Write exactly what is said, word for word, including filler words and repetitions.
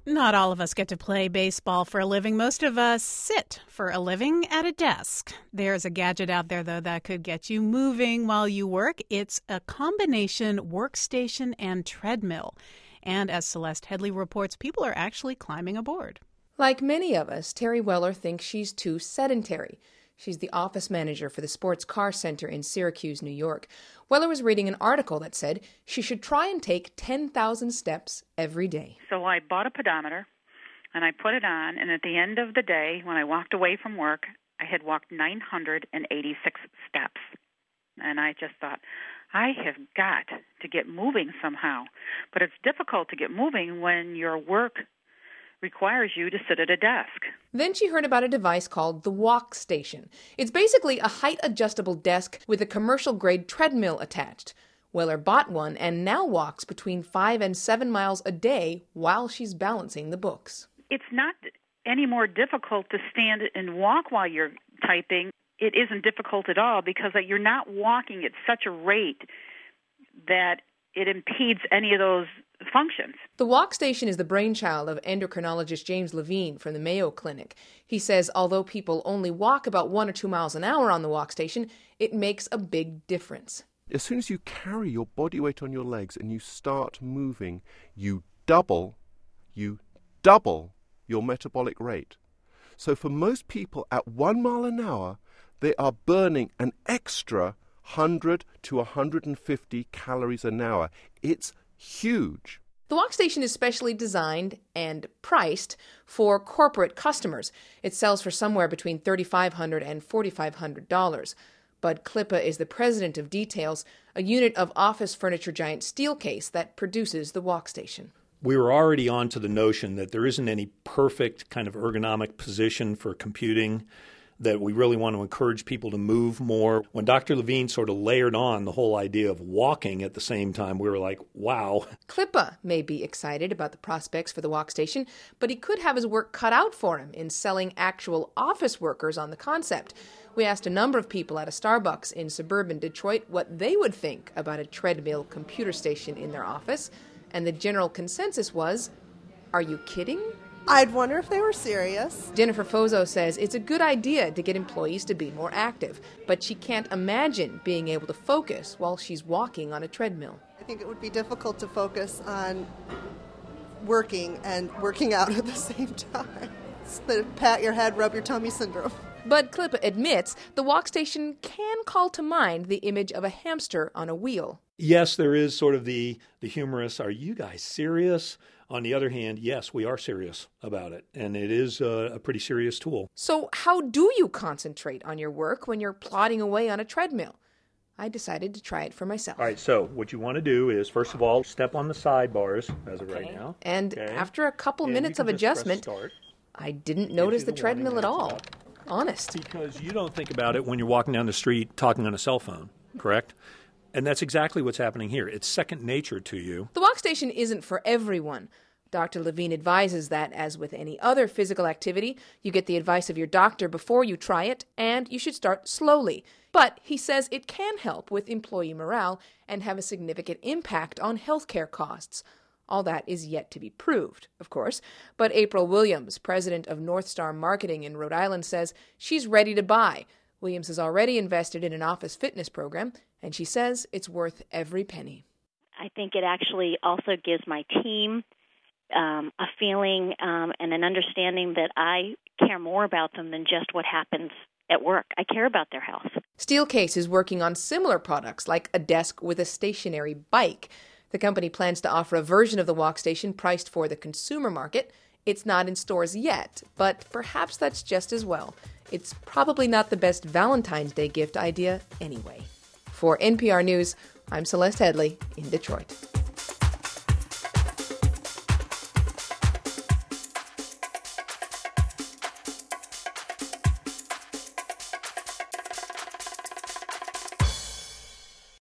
Not all of us get to play baseball for a living. Most of us sit for a living at a desk. There's a gadget out there, though, that could get you moving while you work. It's a combination workstation and treadmill. And as Celeste Headley reports, people are actually climbing aboard. Like many of us, Terry Weller thinks she's too sedentary. She's the office manager for the Sports Car Center in Syracuse, New York. Weller was reading an article that said she should try and take ten thousand steps every day. So I bought a pedometer, and I put it on, and at the end of the day, when I walked away from work, I had walked nine hundred eighty-six steps. And I just thought, I have got to get moving somehow. But it's difficult to get moving when your work requires you to sit at a desk. Then she heard about a device called the Walk Station. It's basically a height-adjustable desk with a commercial-grade treadmill attached. Weller bought one and now walks between five and seven miles a day while she's balancing the books. It's not any more difficult to stand and walk while you're typing. It isn't difficult at all because you're not walking at such a rate that it impedes any of those functions. The Walk Station is the brainchild of endocrinologist James Levine from the Mayo Clinic. He says although people only walk about one or two miles an hour on the Walk Station, it makes a big difference. As soon as you carry your body weight on your legs and you start moving, you double, you double your metabolic rate. So for most people at one mile an hour, they are burning an extra one hundred to one hundred fifty calories an hour. It's huge. The Walk Station is specially designed and priced for corporate customers. It sells for somewhere between three thousand five hundred dollars and four thousand five hundred dollars. Bud Klippa is the president of Details, a unit of office furniture giant Steelcase that produces the Walk Station. We were already on to the notion that there isn't any perfect kind of ergonomic position for computing, that we really want to encourage people to move more. When Doctor Levine sort of layered on the whole idea of walking at the same time, we were like, wow. Klippa may be excited about the prospects for the Walk Station, but he could have his work cut out for him in selling actual office workers on the concept. We asked a number of people at a Starbucks in suburban Detroit what they would think about a treadmill computer station in their office, and the general consensus was, are you kidding? I'd wonder if they were serious. Jennifer Fozo says it's a good idea to get employees to be more active, but she can't imagine being able to focus while she's walking on a treadmill. I think it would be difficult to focus on working and working out at the same time. It's the pat your head, rub your tummy syndrome. Bud Klippa admits the Walk Station can call to mind the image of a hamster on a wheel. Yes, there is sort of the, the humorous, are you guys serious? On the other hand, yes, we are serious about it, and it is a, a pretty serious tool. So how do you concentrate on your work when you're plodding away on a treadmill? I decided to try it for myself. All right, so what you want to do is, first of all, step on the sidebars as of okay. right now. And okay. after a couple and minutes of adjustment, I didn't notice the treadmill at all. Honest. Because you don't think about it when you're walking down the street talking on a cell phone, correct? And that's exactly what's happening here. It's second nature to you. The Walk Station isn't for everyone. Doctor Levine advises that, as with any other physical activity, you get the advice of your doctor before you try it, and you should start slowly. But he says it can help with employee morale and have a significant impact on healthcare costs. All that is yet to be proved, of course. But April Williams, president of North Star Marketing in Rhode Island, says she's ready to buy. Williams has already invested in an office fitness program, and she says it's worth every penny. I think it actually also gives my team um, a feeling um, and an understanding that I care more about them than just what happens at work. I care about their health. Steelcase is working on similar products, like a desk with a stationary bike. The company plans to offer a version of the Walk Station priced for the consumer market. It's not in stores yet, but perhaps that's just as well. It's probably not the best Valentine's Day gift idea anyway. For N P R News, I'm Celeste Headley in Detroit.